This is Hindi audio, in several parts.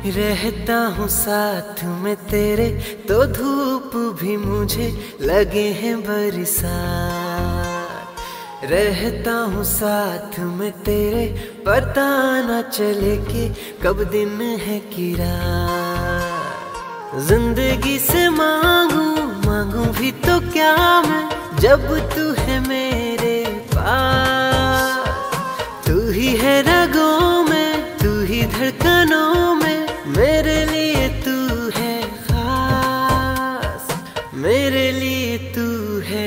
रहता हूँ साथ में तेरे तो धूप भी मुझे लगे हैं बरसात। रहता हूँ साथ में तेरे पता न चले कि कब दिन है कि रात। जिंदगी से मांगू भी तो क्या मैं जब तू है मेरे पास। तू ही है रगों में, तू ही धड़कनों में, मेरे लिए तू है खास, मेरे लिए तू है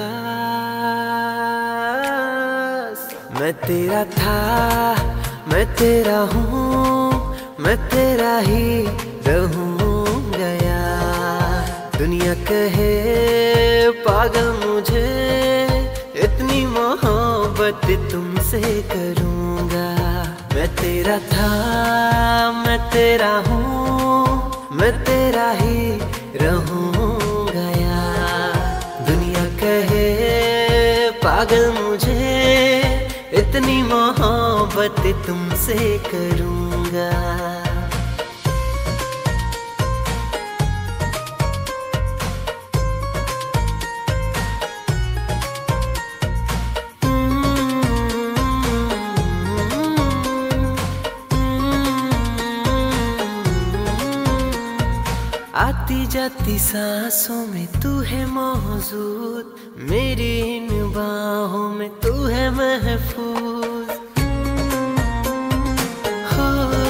खास। मैं तेरा था, मैं तेरा हूँ, मैं तेरा ही रहूँगा यार। दुनिया कहे पागल मुझे, इतनी मोहब्बत तुमसे करूँगा। मैं तेरा था, मैं तेरा हूँ, मैं तेरा ही रहूँगा यार। दुनिया कहे पागल मुझे, इतनी मोहब्बत तुमसे करूँगा। आती जाती सांसों में तू है मौजूद, मेरी इन बाहों में तू है महफूज। हो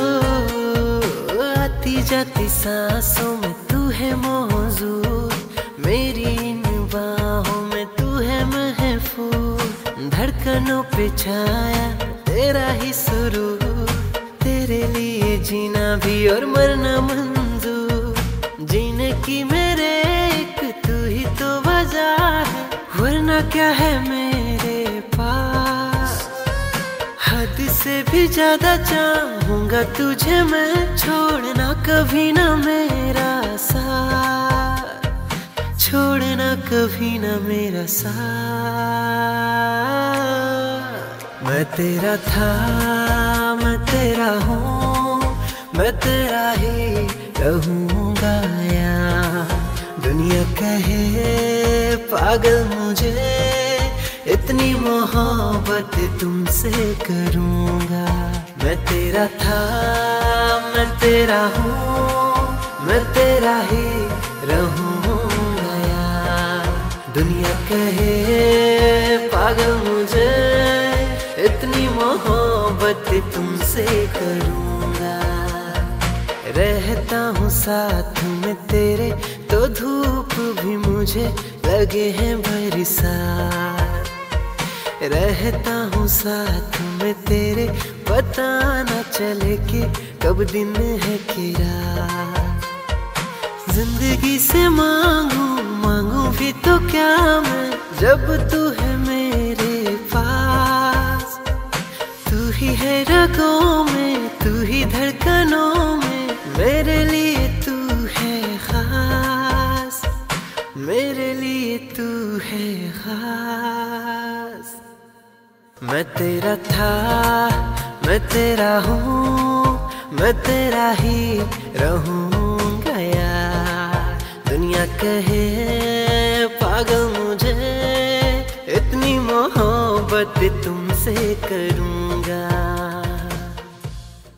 आती जाती सांसों में तू है मौजूद, मेरी इन बाहों में तू है महफूज। धड़कनों पे छाया तेरा ही सुरूर, तेरे लिए जीना भी और मरना मंजूर। जीने की मेरे एक तू ही तो वजह है, वरना क्या है मेरे पास। हद से भी ज्यादा चाहूंगा तुझे मैं, छोड़ना कभी ना मेरा साथ, छोड़ना कभी ना मेरा साथ। मैं तेरा था, मैं तेरा हूँ, मैं तेरा ही रहूँगा यार। दुनिया कहे पागल मुझे, इतनी मोहब्बत तुमसे करूँगा। मैं तेरा था, मैं तेरा हूँ, मैं तेरा ही रहूँगा यार। दुनिया कहे पागल मुझे, इतनी मोहब्बत तुमसे करूँगा। रहता हूँ साथ में तेरे तो धूप भी मुझे लगे हैं बरसात। रहता हूँ साथ में तेरे पता न चले कि कब दिन है कि रात। जिंदगी से मांगू भी तो क्या मैं जब तू है मेरे पास। तू ही है रगों में, तू ही धड़कनों में, मेरे लिए तू है खास, मेरे लिए तू है खास। मैं तेरा था, मैं तेरा हूँ, मैं तेरा ही रहूँगा यार। दुनिया कहे पागल मुझे, इतनी मोहब्बत तुमसे करूँगा।